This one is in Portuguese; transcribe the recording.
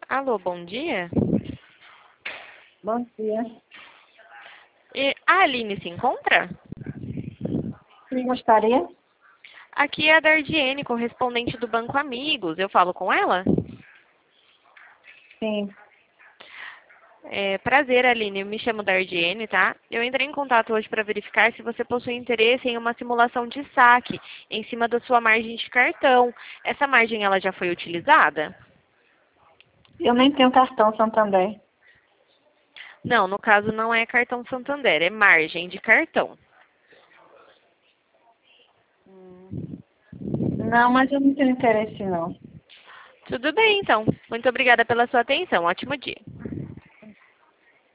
Alô, bom dia. Bom dia. A Aline se encontra? Quem gostaria? Aqui é a Dardiene, correspondente do Banco Amigos. Eu falo com ela? Sim. Prazer, Aline. Eu me chamo Dardiene, tá? Eu entrei em contato hoje para verificar se você possui interesse em uma simulação de saque em cima da sua margem de cartão. Essa margem, ela já foi utilizada? Eu nem tenho cartão Santander. Não, no caso não é cartão Santander, é margem de cartão. Não, mas eu não tenho interesse não. Tudo bem, então. Muito obrigada pela sua atenção. Ótimo dia.